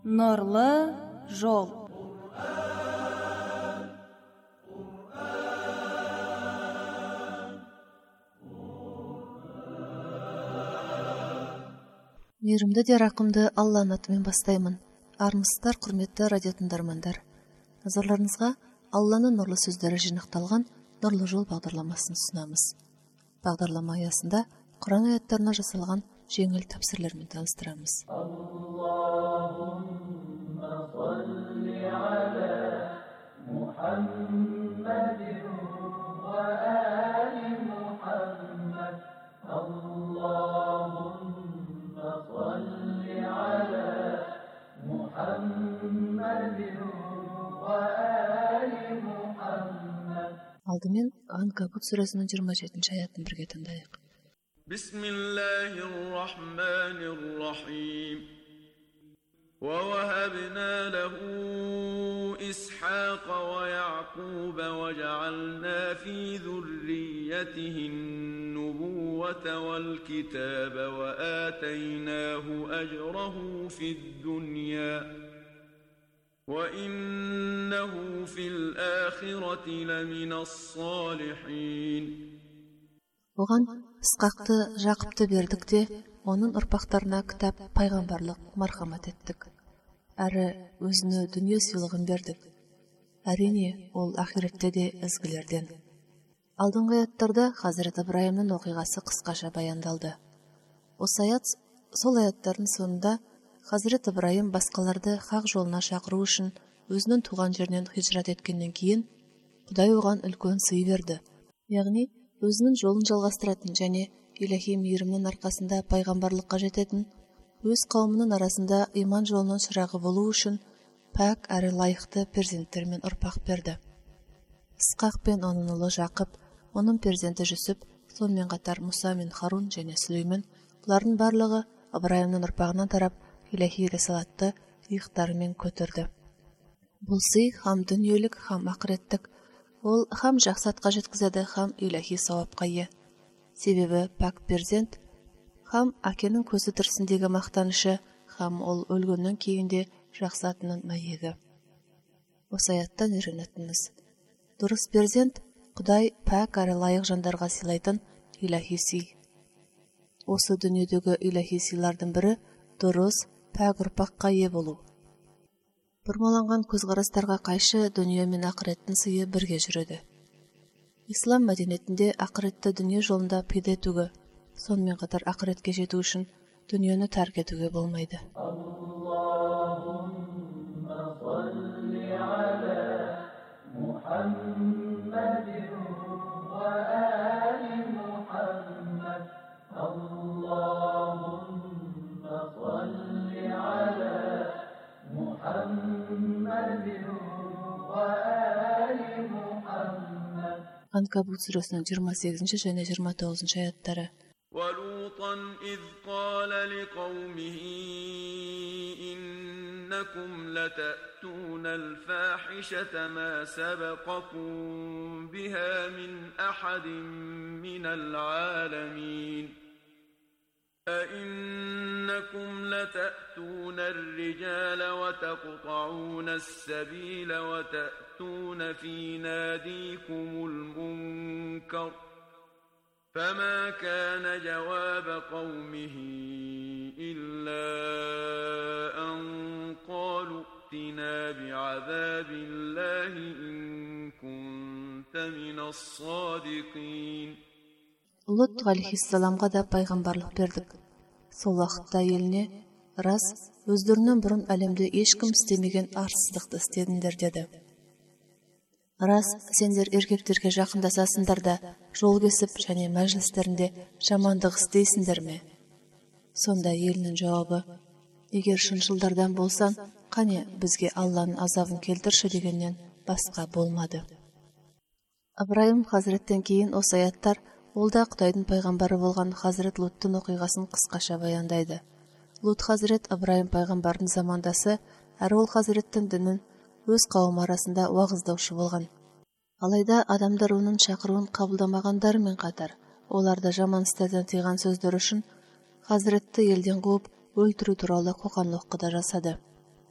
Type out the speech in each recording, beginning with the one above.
Нұрлы жол. Мейірімді де рақымды Алланың атымен бастаймын. Армысыздар, құрметті радио тыңдармандар. Назарларыңызға Алланың нұрлы сөздері жинақталған Нұрлы жол бағдарламасын ұсынамыз. Бағдарлама аясында Құран аяттарына жасалған жеңіл тәпсірлермен таныстырамыз. Алдымен Анкабут сүресінің 27 аятын бірге тыңдайық. Бисмиллахир-рахманир-рахим. وَوَهَبْنَا لَهُ إِسْحَاقَ وَيَعْقُوبَ وَجَعَلْنَا فِي ذُرِّيَّتِهِ النُّبُوَّةَ وَالْكِتَابَ وَآتَيْنَاهُ أَجْرَهُ فِي الدُّنْيَا وَإِنَّهُ فِي الْآخِرَةِ لَمِنَ الصَّالِحِينَ. Оған Исқақты, Жақыпты бердік те, оның ұрпақтарына кітап, пайғамбарлық мархамат еттік. Әрі өзіне дүние сыйлығын бердік. Әрине, ол ақиретте де ізгілерден. Алдыңғы аяттарда Хазірет Ибраимның оқиғасы қысқаша баяндалды. Осы аят, сол аяттардың соңында Хазірет Ибраим басқаларды хақ жолына шақыру үшін өзінің туған жерінен хижрат еткеннен кейін Құдай оған үлкен сый берді. Яғни, өзінің жолын жалғастыратын және илахи мейірімнің арқасында пайғамбарлыққа жететін, өз қауымының арасында иман жолының шырағы болу үшін пәк әрі лайықты перзенттер мен ұрпақ берді. Исқақ пен оның ұлы Жақып, оның перзенті Жүсіп, сонымен қатар Мұса мен Харун және Сүлеймен, бұлардың барлығы Ибраимның ұрпағынан тарап илахи рисалатты иықтарымен көтерді. Бұл сый хам дүниелік, хам ақыреттік. Ол хам жақсатқа жеткізеді, хам илахи сауапқа ие. Себебі пәк перзент хам әкенің көзі тірісіндегі мақтанышы, хам ол өлгеннен кейінде жақсатының мәйегі. Осы аяттан үйренетініміз. Дұрыс перзент Құдай пәк әрі лайық жандарға сыйлайтын илахи сый. Осы дүниедегі илахи сыйлардың бірі дұрыс пәк ұрпаққа ие болу. Бұрмаланған көзқарастарға қайшы дүние мен ақыреттің сыйы бірге жүреді. Ислам мәдениетінде ақыретті дүние жолында пида етуге, сонымен қатар ақыретке жету үшін дүниені тәрк етуге болмайды. Анкабут сүресінің 28 және 29 аяттары. وَلُوطًا إِذْ قَالَ لِقَوْمِهِ إِنَّكُمْ لَتَأْتُونَ الْفَاحِشَةَ مَا سَبَقَكُمْ بِهَا مِنْ أَحَدٍ مِنَ الْعَالَمِينَ. أَإِنَّكُمْ لَتَأْتُونَ الرِّجَالَ وَتَقْطَعُونَ السَّبِيلَ وَتَأْتُونَ فِي نَادِيكُمُ الْمُنكَرَ فَمَا كَانَ جَوَابَ قَوْمِهِ إِلَّا أَنْ قَالُوا ائْتِنَا بِعَذَابِ اللَّهِ إِنْ كُنْتَ مِنَ الصَّادِقِينَ. Лут алейхиссаламға да пайғамбарлық бердік. Сол уақытта еліне, рас, өздерінен бұрын әлемде ешкім істемеген арсыздықты істедіңдер деді. Рас, сендер еркектерге жақындасасыңдар да, жол кесіп және мәжілістерінде жамандық істейсіңдер ме? Сонда елінің жауабы, егер шыншылдардан болсан, қане бізге Алланың азабын келтірші дегеннен басқа болмады. Ибраим Хазіреттен кейін осы аяттар ол да Құдайдың пайғамбары болған Хазірет Луттың оқиғасын қысқаша баяндайды. Лут Хазірет Ибраим пайғамбардың замандасы, әрі ол Хазіреттің дінін өз қауымы арасында уағыздаушы болған. Алайда адамдар оның шақыруын қабылдамағандарымен қатар, оларды жаман істерден тыйған сөздер үшін Хазіретті елден қуып өлтіру туралы қоқан-лоққы да жасады.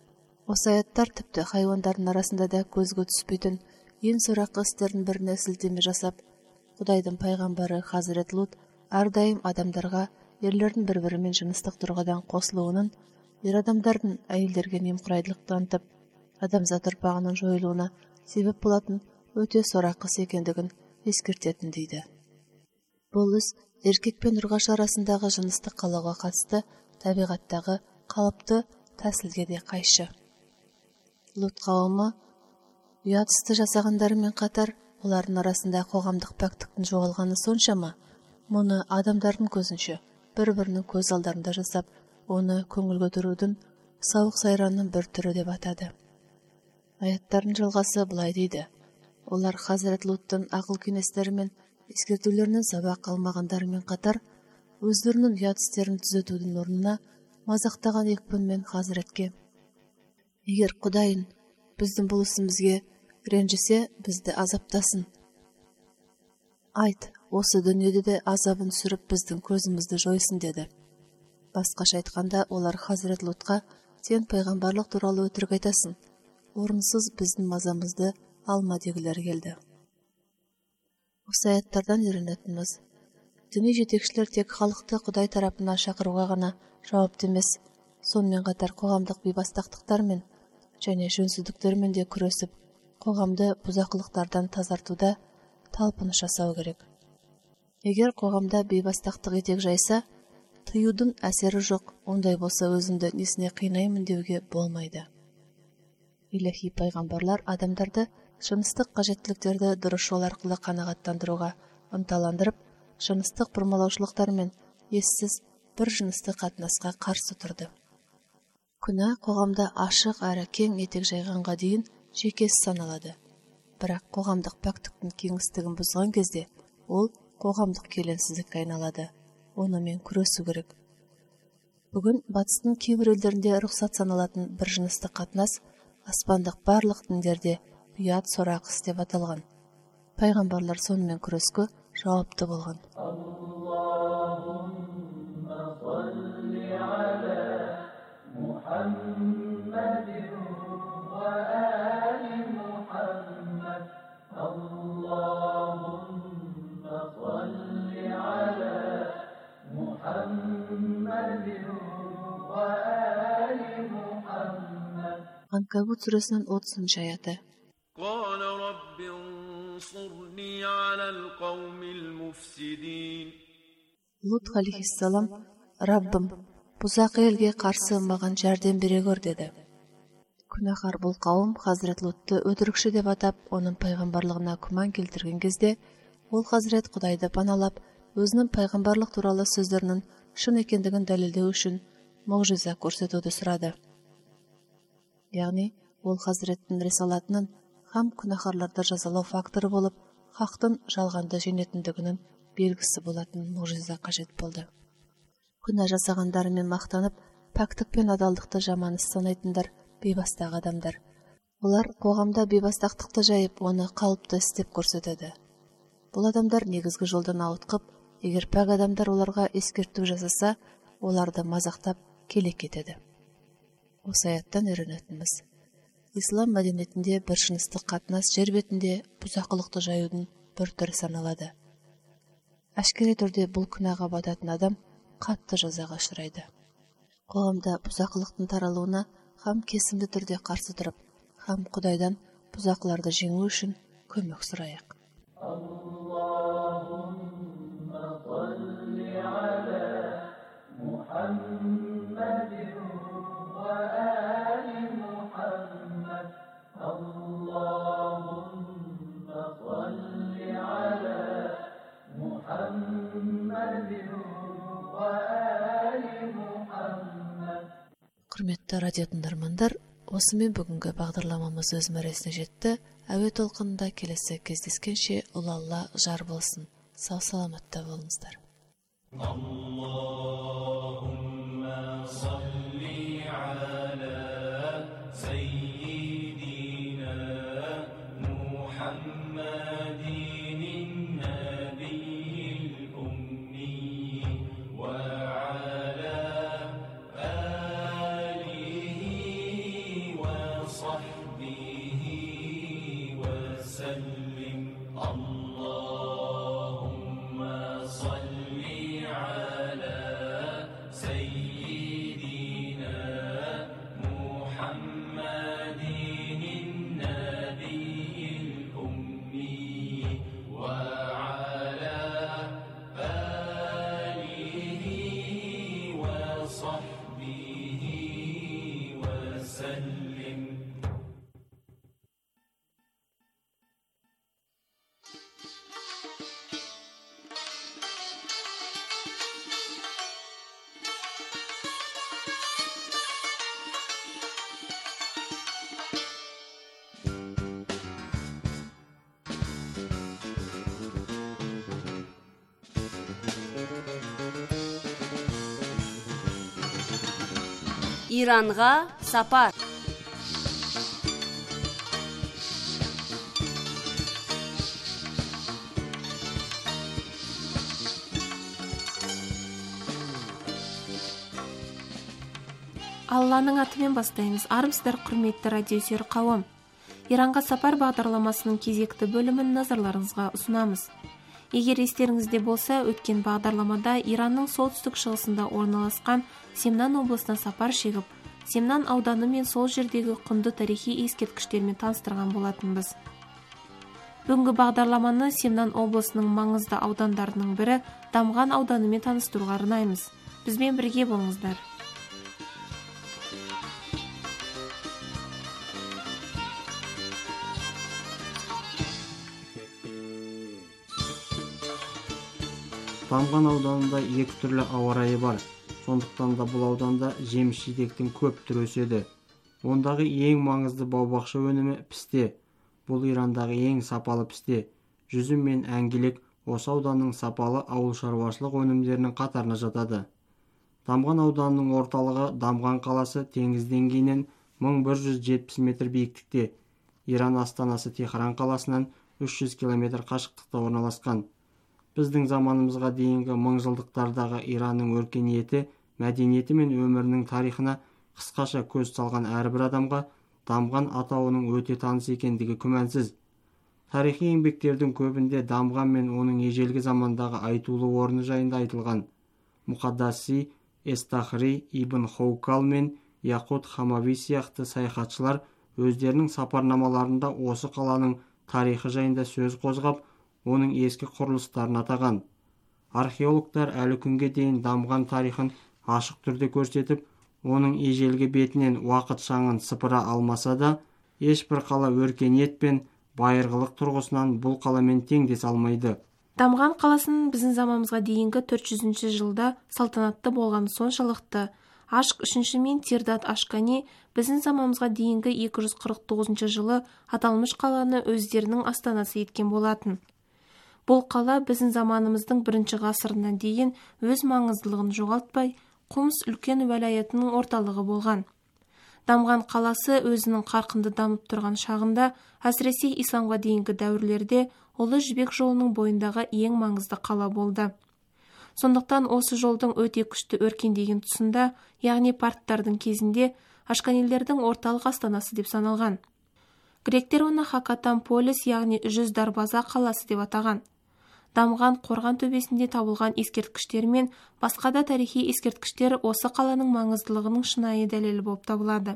Осы аяттар тіпті хайуандардың арасында да көзге түспейтін ең сорақы істердің біріне сілтеме жасап, Құдайдың пайғамбары Хазірет Лут әрдайым адамдарға ерлердің бір-бірімен жыныстық тұрғыдан қосылуының, ер адамдардың әйелдерге немқұрайдылық танытып, адамзат ұрпағының жойылуына себеп болатын өте сорақы іс екендігін ескертетін дейді. Бұл іс еркек пен ұрғаш арасындағы жыныстық қалауға қатысты табиғаттағы қалыпты тәсілге де қайшы. Лут қауымы ұят істі жасағандарымен қатар, олардың арасында қоғамдық пәктіктің жоғалғаны соншама, мұны адамдардың көзінше бір-бірінің көз алдарында жасап, оны көңіл көтерудің сауық сайранның бір түрі деп атады. Аяттардың жалғасы былай дейді: олар Хазірет Луттың ақыл кеңестері мен ескертулерінен сабақ алмағандарымен қатар, өздерінің ұят істерін түзетудің орнына мазақтаған екпінмен Хазіретке: егер Құдайын біздің бұл ісімізге ренжісе, бізді азаптасын. Айт, осы дүниеде де азабын сүріп біздің көзімізді жойсын деді. Басқаша айтқанда, олар Хазірет Лутқа: сен пайғамбарлық туралы өтірік айтасың, орынсыз біздің мазамызды алма дегілері келді. Осы аяттардан үйренетініміз: діни жетекшілер тек халықты Құдай тарапына шақыруға ғана жауапты емес, сонымен қатар қоғамдық бейбастақтықтармен және жөнсіздіктермен де күресіп, қоғамды бұзақылықтардан тазартуда талпыныс жасау керек. Егер қоғамда бейбастақтық етек жайса, тыюдың әсері жоқ, ондай болса өзімді несіне қинаймын деуге болмайды. Илахи пайғамбарлар адамдарды жыныстық қажеттіліктерді дұрыс жол арқылы қанағаттандыруға ынталандырып, жыныстық бұрмалаушылықтар мен ессіз бір жыныстық қатынасқа қарсы тұрды. Күнә қоғамда ашық әрі кең етек жайғанға дейін жеке іс саналады. Бірақ қоғамдық пәктіктің кеңістігін бұзған кезде, ол қоғамдық келеңсіздікке айналады. Онымен күресу керек. Бүгін батыстың кейбір елдерінде рұқсат саналатын бір жыныстық қатынас аспандық барлық діндерде ұят сорақ іс деп аталған. Пайғамбарлар сонымен күреске жауапты болған. Анкабут сүресінің 30 аяты. قال رب انصرني على القوم المفسدين. Лут алейхиссалам: Раббым, бұзақы елге қарсы маған жәрдем бере көр деді. Күнәһар бұл қауым Хазірет Лутты өтірікші деп атап, оның пайғамбарлығына күмән келтірген кезде, ол Хазірет Құдайды паналап, өзінің пайғамбарлық туралы сөздерінің шын екендігін дәлелдеу үшін мұғжиза көрсетуді сұрады. Яғни, ол Хазіреттің рисалатының һәм күнәһарларды жазалау факторы болып, хақтың жалғанды жеңетіндігінің белгісі болатын мұғжиза қажет болды. Күнә жасағандарымен мақтанып, пәктік пен адалдықты жаман іс санайтындар бейбастақ адамдар. Олар қоғамда бейбастақтықты жайып, оны қалыпты істеп көрсетеді. Бұл адамдар негізгі жолдан ауытқып, егер пәк адамдар оларға ескерту жасаса, оларды мазақтап келек етеді. Осы аяттан үйренетініміз: ислам мәдениетінде бір жыныстық қатынас жер бетінде бұзақылықты жаюдың бір түрі саналады. Әшкере түрде бұл күнәға бататын адам қатты жазаға ұшырайды. Қоғамда бұзақылықтың таралуына һәм кесімді түрде қарсы тұрып, һәм Құдайдан бұзақыларды жеңу үшін көмек сұрайық. Құрметті радио тыңдармандар, осымен бүгінгі бағдарламамыз өз мәресіне жетті. Әуе толқынында келесі кездескенше ұлы Алла жар болсын. Сау саламатта болыңыздар. Иранға сапар. Алланың атымен бастаймыз. Армысыздар, құрметті радиосүйер қауым. Иранға сапар бағдарламасының кезекті бөлімін назарларыңызға ұсынамыз. Егер естеріңізде болса, өткен бағдарламада Иранның солтүстік шығысында орналасқан Семнан облысына сапар шегіп, Семнан ауданы мен сол жердегі құнды тарихи ескерткіштермен таныстырған болатынбыз. Бүгінгі бағдарламаны Семнан облысының маңызды аудандарының бірі Дамған ауданымен таныстыруға арнаймыз. Бізбен бірге болыңыздар. Дамған ауданында екі түрлі ауа райы бар. Сондықтан да бұл ауданда жеміс-жидектің көп түрі өседі. Ондағы ең маңызды бау-бақша өнімі пісте. Бұл Ирандағы ең сапалы пісте. Жүзім мен әңгелек осы ауданның сапалы ауыл шаруашылық өнімдерінің қатарына жатады. Дамған ауданының орталығы Дамған қаласы теңіз деңгейінен 1170 метр биіктікте. Иран астанасы Техран қаласынан 300 км қашықтықта орналасқан. Біздің заманымызға дейінгі мыңжылдықтардағы Иранның өркениеті, мәдениеті мен өмірінің тарихына қысқаша көз салған әрбір адамға Дамған атауының өте таныс екендігі күмәнсіз. Тарихи еңбектердің көбінде Дамған мен оның ежелгі замандағы айтулы орны жайында айтылған. Мұқаддаси, Эстахри, Ибн Хоукал мен Яқут Хамави сияқты саяхатшылар өздерінің сапарнамаларында осы қаланың тарихы жайында сөз қозғап, оның ескі құрылыстарын атаған. Археологтар әлі күнге дейін Дамған тарихын ашық түрде көрсетіп, оның ежелгі бетінен уақыт шаңын сыпыра алмаса да, ешбір қала өркениет пен байырғылық тұрғысынан бұл қаламен теңдес алмайды. Дамған қаласының біздің заманымызға дейінгі 400 жылда салтанатты болған соншалықты, Ашқ 3 мен Тирдат Ашқани біздің заманымызға дейінгі 249 жылы аталмыш қаланы өздерінің астанасы еткен болатын. Бұл қала біздің заманымыздың 1 ғасырына дейін өз маңыздылығын жоғалтпай, Қумс үлкен уәлаятының орталығы болған. Дамған қаласы өзінің қарқынды дамып тұрған шағында, әсіресе исламға дейінгі дәуірлерде Ұлы Жібек жолының бойындағы ең маңызды қала болды. Сондықтан осы жолдың өте күшті өркендеген тұсында, яғни парттардың кезінде, ашқанилердің орталық астанасы деп саналған. Гректер оны Хакатан полис, яғни 100 дарбаза қаласы деп атаған. Дамған қорған төбесінде табылған ескерткіштер мен басқа да тарихи ескерткіштер осы қаланың маңыздылығының шынайы дәлелі болып табылады.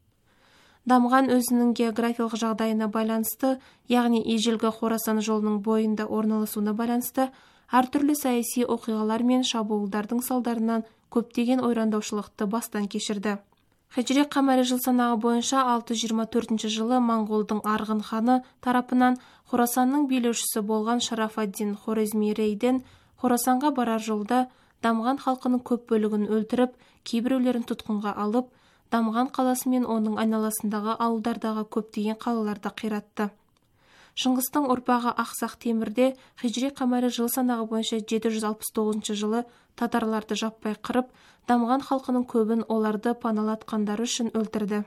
Дамған өзінің географиялық жағдайына байланысты, яғни ежелгі Хорасан жолының бойында орналасуына байланысты, әртүрлі саяси оқиғалар мен шабуылдардың салдарынан көптеген ойрандаушылықты бастан кешірді. Хижри қамари жыл санағы бойынша 624 жылы Моңғолдың Арғын ханы тарапынан Хорасанның билеушісі болған Шарафаддин Хорезмирейден Хорасанға барар жолда Дамған халқының көп бөлігін өлтіріп, кейбіреулерін тұтқынға алып, Дамған қаласы мен оның айналасындағы ауылдардағы көптеген қалаларды қиратты. Шыңғыстың ұрпағы Ақсақ Темірде Хижри қамари жыл санағы бойынша 769 жылы татарларды жаппай қырып, Дамған халқының көбін оларды паналатқандары үшін өлтірді.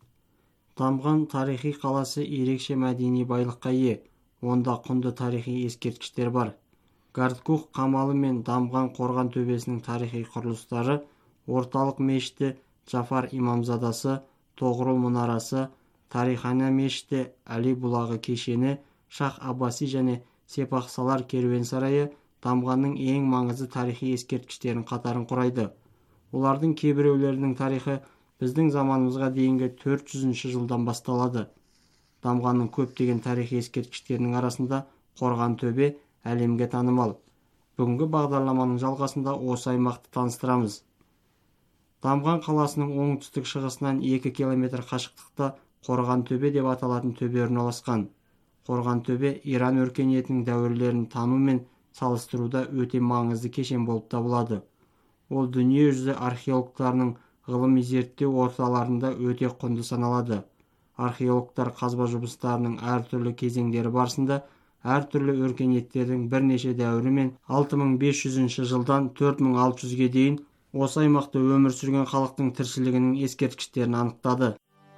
Дамған тарихи қаласы ерекше мәдени байлыққа ие. Онда құнды тарихи ескерткіштер бар. Гардкух қамалы мен Дамған қорған төбесінің тарихи құрылыстары, орталық мешіті, Джафар имамзадасы, Тоғрул мұнарасы, Тарихана мешіті, Әли бұлағы кешені, Шах Аббаси және Сепақсалар керуен сарайы Дамғанның ең маңызды тарихи ескерткіштерінің қатарын құрайды. Олардың кейбіреулерінің тарихы біздің заманымызға дейінгі 400 жылдан басталады. Дамғанның көптеген тарихи ескерткіштерінің арасында Қорған төбе әлемге танымал. Бүгінгі бағдарламаның жалғасында осы аймақты таныстырамыз. Дамған қаласының оңтүстік шығысынан 2 километр қашықтықта Қорған төбе деп аталатын төбе орналасқан. Қорған төбе Иран өркениетінің дәуірлерін тану мен салыстыруда өте маңызды кешен болып табылады. Ол дүние жүзі археологтарының ғылыми зерттеу орталарында өте құнды саналады. Археологтар қазба жұмыстарының әртүрлі кезеңдері барысында әртүрлі өркениеттердің бірнеше дәуірі мен 6500 жылдан 4600-ге дейін осы аймақта өмір сүрген халықтың тіршілігінің ескерткіштерін анықтады.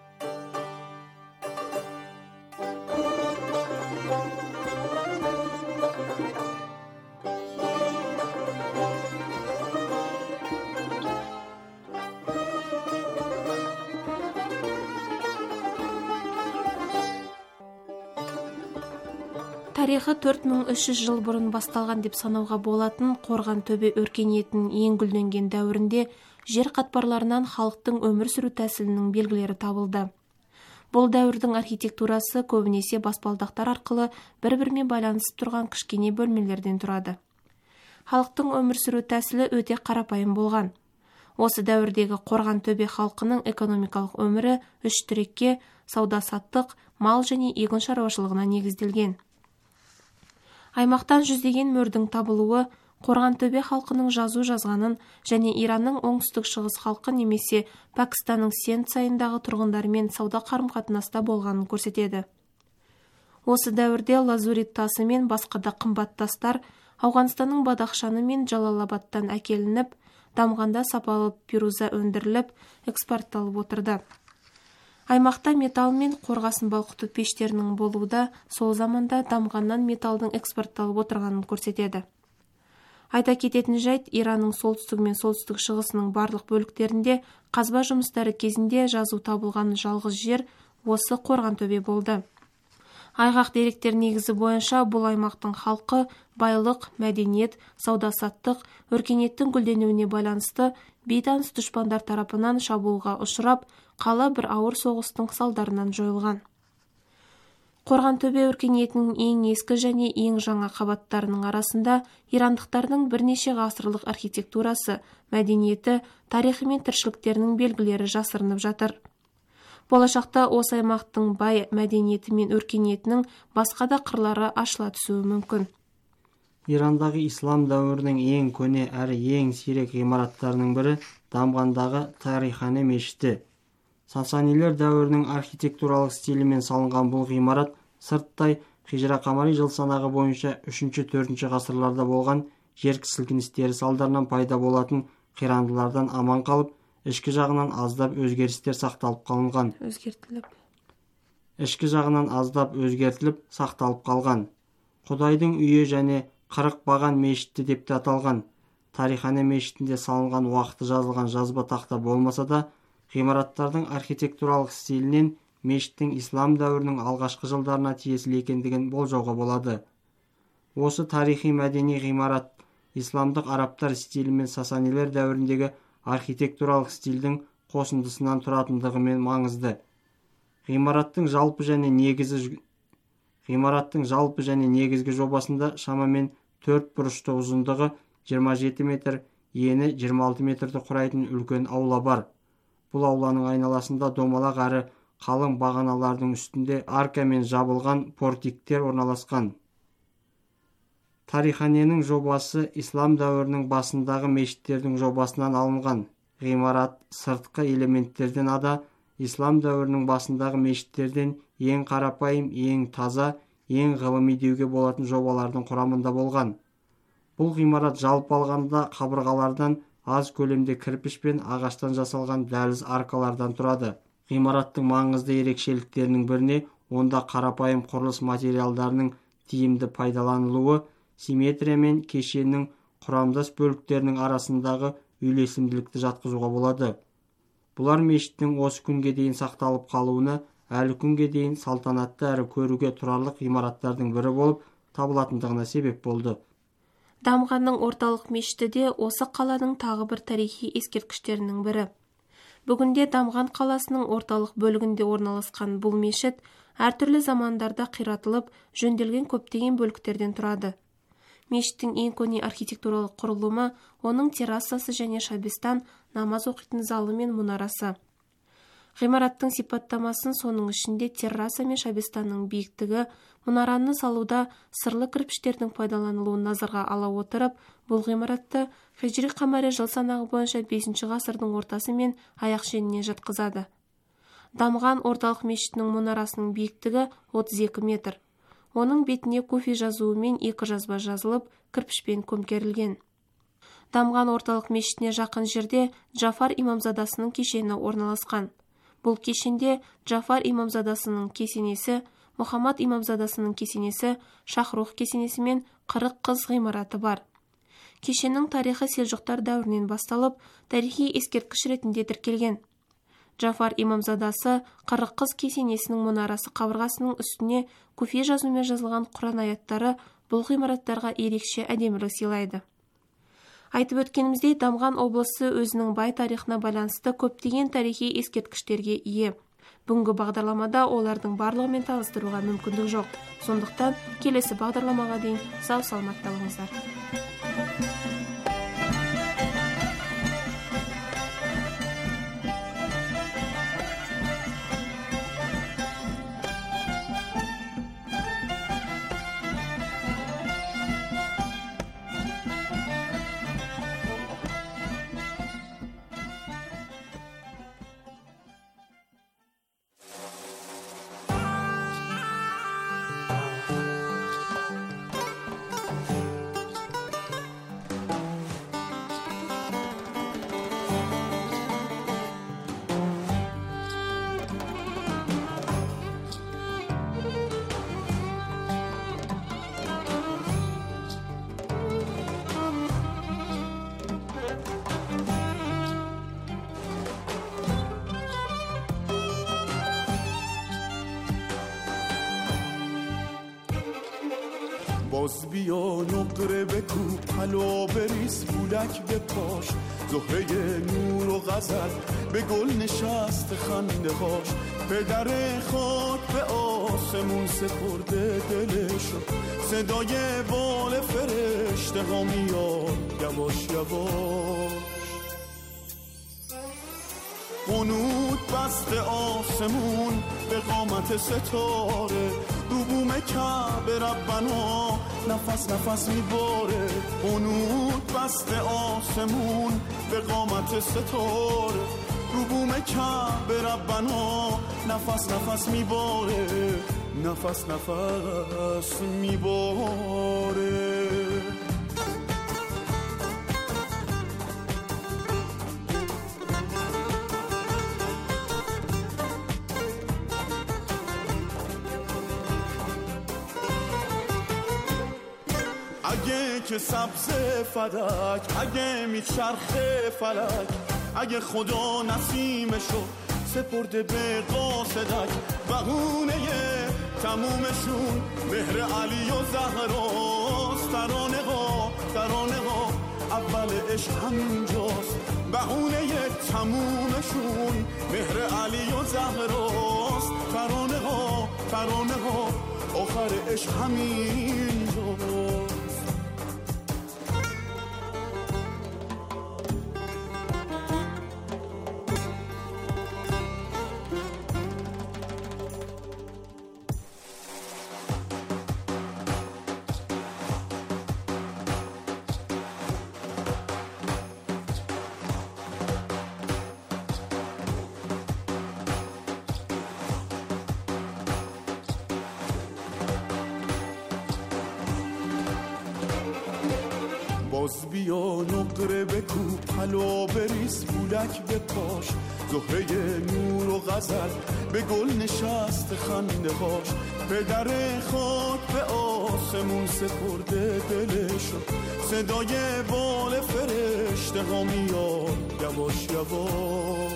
Тарихы 4300 жыл бұрын басталған деп санауға болатын Қорған төбе өркениетінің ең гүлденген дәуірінде жер қатпарларынан халықтың өмір сүру тәсілінің белгілері табылды. Бұл дәуірдің архитектурасы көбінесе баспалдақтар арқылы бір-бірімен байланысып тұрған кішкене бөлмелерден тұрады. Халықтың өмір сүру тәсілі өте қарапайым болған. Осы дәуірдегі Қорған төбе халқының экономикалық өмірі 3 тірекке, сауда-саттық, мал және егін шаруашылығына негізделген. Аймақтан жүздеген мөрдің табылуы Қорған төбе халқының жазу жазғанын және Иранның оңтүстік шығыс халқы немесе Пәкістанның Синд сайындағы тұрғындарымен сауда қарым-қатынаста болғанын көрсетеді. Осы дәуірде лазурит тасы мен басқа да қымбат тастар Ауғанстанның Бадахшаны мен Джалалабадтан әкелініп, дамғанда сапалы пируза өндіріліп, экспортталып отырды. Аймақта металл мен қорғасын балқыту пештерінің болуы да сол заманда дамғаннан металдың экспортталып отырғанын көрсетеді. Айта кететін жайт, Иранның солтүстігі мен солтүстік шығысының барлық бөліктерінде қазба жұмыстары кезінде жазу табылған жалғыз жер осы Қорған төбе болды. Айғақ деректер негізі бойынша бұл аймақтың халқы байлық, мәдениет, сауда-саттық, өркениеттің гүлденуіне байланысты бейтаныс дұшпандар тарапынан шабуылға ұшырап, қала бір ауыр соғыстың салдарынан жойылған. Қорған төбе өркениетінің ең ескі және ең жаңа қабаттарының арасында ирандықтардың бірнеше ғасырлық архитектурасы, мәдениеті, тарихы мен тіршіліктерінің белгілері жасырынып жатыр. Болашақта осы аймақтың бай мәдениеті мен өркениетінің басқа да қырлары ашыла түсуі мүмкін. Ирандағы ислам дәуірінің ең көне әрі ең сирек ғимараттарының бірі Дамғандағы Тарихане мешіті. Сасанилер дәуірінің архитектуралық стилімен салынған бұл ғимарат сырттай хижра қамари жыл санағы бойынша 3-4 ғасырларда болған жер сілкіністері салдарынан пайда болатын қирандылардан аман қалып, ішкі жағынан аздап өзгерістер сақталып қалынған. Сақталып қалған. Құдайдың үйі және 40 баған мешіті деп те аталған. Тарихане мешітінде салынған уақыты жазылған жазба тақта болмаса да, ғимараттардың архитектуралық стилінен мешіттің ислам дәуірінің алғашқы жылдарына тиесілі екендігін болжауға болады. Осы тарихи мәдени ғимарат исламдық арабтар стилі мен сасанилер дәуіріндегі архитектуралық стилдің қосындысынан тұратындығымен маңызды. Ғимараттың жалпы және негізгі жобасында шамамен 4 бұрышты ұзындығы 27 метр, ені 26 метрді құрайтын үлкен аула бар. Бұл ауланың айналасында домалақ әрі қалың бағаналардың үстінде аркамен жабылған портиктер орналасқан. Тариханенің жобасы ислам дәуірінің басындағы мешіттердің жобасынан алынған. Ғимарат сыртқы элементтерден ада, ислам дәуірінің басындағы мешіттерден ең қарапайым, ең таза, ең ғылыми деуге болатын жобалардың құрамында болған. Бұл ғимарат жалпы алғанда қабырғалардан аз көлемде кірпіш пен ағаштан жасалған дәліз аркалардан тұрады. Ғимараттың маңызды ерекшеліктерінің біріне онда қарапайым құрылыс материалдарының тиімді пайдаланылуы, симметрия мен кешеннің құрамдас бөліктерінің арасындағы үйлесімділікті жатқызуға болады. Бұлар мешіттің осы күнге дейін сақталып қалуына, әлі күнге дейін салтанатты әрі көруге тұрарлық ғимараттардың бірі болып табылатындығына себеп болды. Дамғанның орталық мешіті де осы қаланың тағы бір тарихи ескерткіштерінің бірі. Бүгінде Дамған қаласының орталық бөлігінде орналасқан бұл мешіт әртүрлі замандарда қиратылып, жөнделген көптеген бөліктерден тұрады. Мешіттің ең көне архитектуралық құрылымы, оның террасасы және шабестан, намаз оқитын залы мен мұнарасы. Ғимараттың сипаттамасын соның ішінде терраса мен шабестанның биіктігі, мұнараны салуда сырлы кірпіштердің пайдаланылуын назарға ала отырып, бұл ғимаратты хижри қамари жыл санағы бойынша 5 ғасырдың ортасы мен аяқ шеніне жатқызады. Дамған орталық мешіттің мұнарасының биіктігі 32 метр. Оның бетіне куфи жазуымен 2 жазба жазылып, кірпішпен көмкерілген. Дамған орталық мешітіне жақын жерде Джафар имамзадасының кешені орналасқан. Бұл кешенде Джафар имамзадасының кесенесі, Мұхаммад имамзадасының кесенесі, Шахрух кесенесі мен 40 қыз ғимараты бар. Кешеннің тарихы селжұқтар дәуірінен басталып, тарихи ескерткіш ретінде тіркелген. Джафар имамзадасы 40 қыз кесенесінің мұнарасы қабырғасының үстіне куфи жазумен жазылған Құран аяттары бұл ғимараттарға ерекше әдемілік сыйлайды. Айтып өткеніміздей, Дамған облысы өзінің бай тарихына байланысты көптеген тарихи ескерткіштерге ие. Бүгінгі бағдарламада олардың барлығымен таныстыруға мүмкіндік жоқ. Сондықтан келесі бағдарламаға дейін сау саламатта болыңыздар. باز بیا نقره بکوب حلا بریز بولک بپاش زهره نور و غزل به گل نشست خنده هاش پدر خاک به آسمون سپرده دلشو صدای بال فرشته ها میاد یواش یواش قنوت بست آسمون به قامت ستاره رو بوم کعبه ربنا نفس نفس میباره قنوت بست آسمون به قامت ستاره رو بوم کعبه ربنا نفس نفس میباره نفس نفس میباره اگه که سبز فلک اگه میچرخه فلک اگه خدا نسیمشو سپرده به قاصدک بهونه تمومشون مهر علی و زهراست ترانه ها اول عشق همینجاست بهونه تمومشون مهر علی و زهراست ترانه ها آخر عشق همینجاست باز بیا نقره بکوب حلا بریز بولک بپاش زهره نور و غزل به گل نشست خنده هاش پدر خاک به آسمون سپرده دلشو صدای بال فرشته ها میاد یواش یواش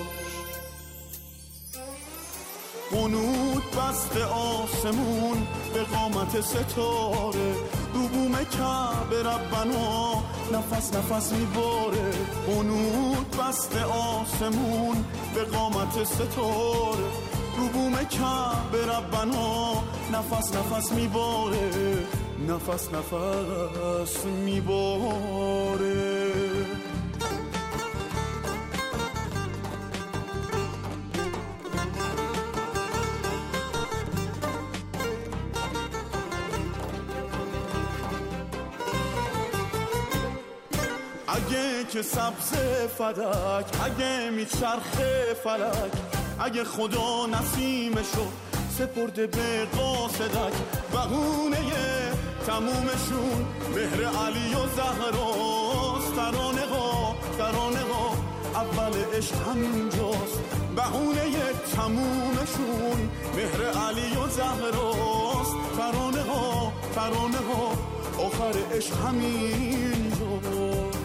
قنوت بست آسمون به قامت ستاره رو بوم کعبه ربنا نفس نفس میباره قنوت بست آسمون به قامت ستاره رو بوم کعبه ربنا نفس نفس میباره نفس نفس میباره. اگه که سبز فلک، اگه میچرخه فلک، اگه خدا نسیمشو سپرده به قاصدک، بهونه تمومشون مهر علی و زهراست. ترانه ها اول عشق همینجاست، بهونه تمومشون مهر علی و زهراست. ترانه ها آخر عشق همینجاست.